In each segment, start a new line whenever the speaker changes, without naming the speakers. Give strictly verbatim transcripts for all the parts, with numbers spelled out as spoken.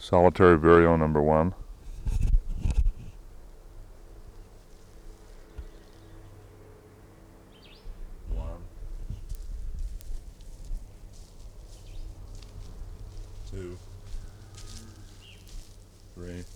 Solitary Vireo number one. One, two, three,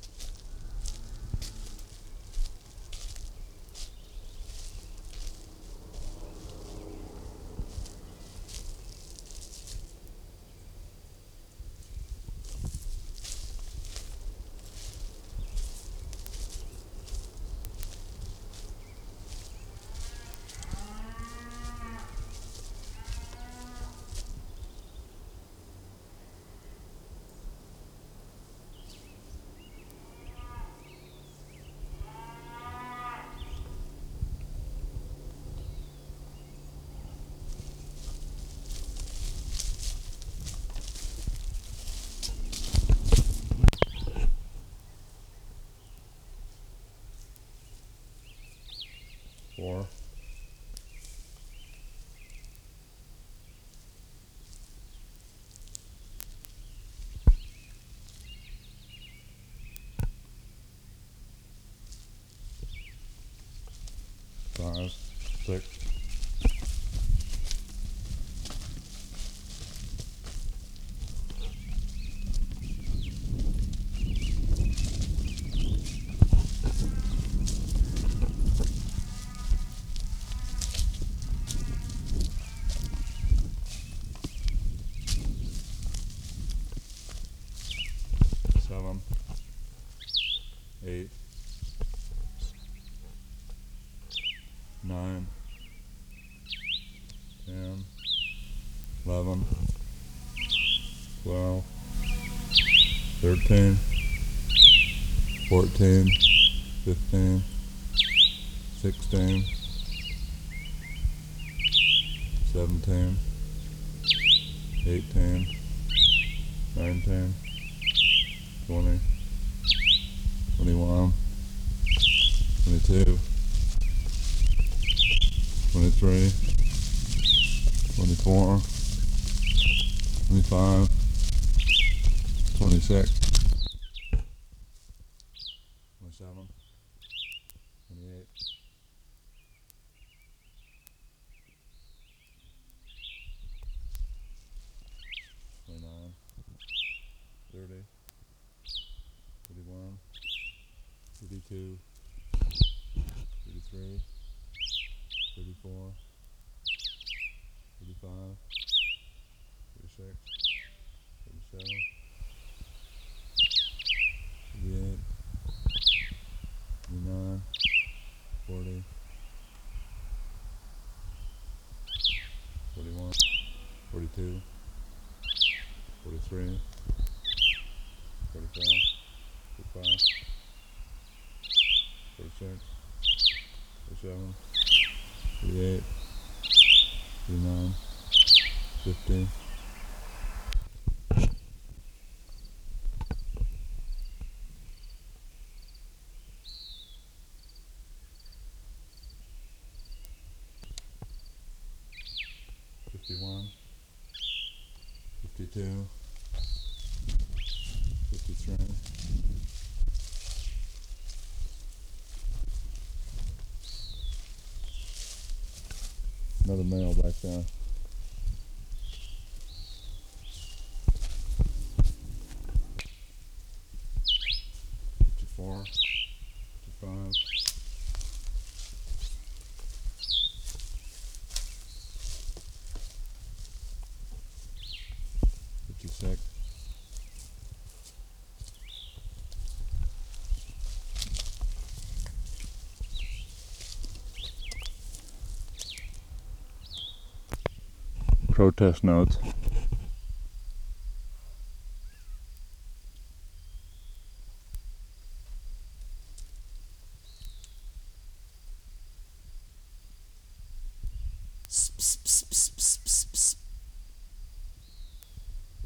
four, five, six, seven, eight, nine, ten, eleven, twelve, thirteen, fourteen, fifteen, sixteen, seventeen, eighteen, nineteen, twenty, twenty-one, twenty-two, twenty-three, twenty-four, twenty-five, twenty-six, twenty-seven, twenty-eight, twenty-nine, thirty, thirty-one, thirty-two, thirty-three, thirty-four, thirty-five, thirty-six, thirty-seven, thirty-eight, thirty-nine, forty, forty-one, forty-two, forty-three, forty-four, forty-five, forty-six, forty-seven, forty-eight, forty-nine, fifty, fifty-one, fifty-two, fifty-three, another male back there. fifty-four, fifty-five, fifty-six, protest notes.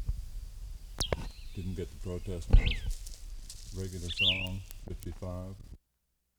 Didn't get the protest notes. Regular song, fifty-five.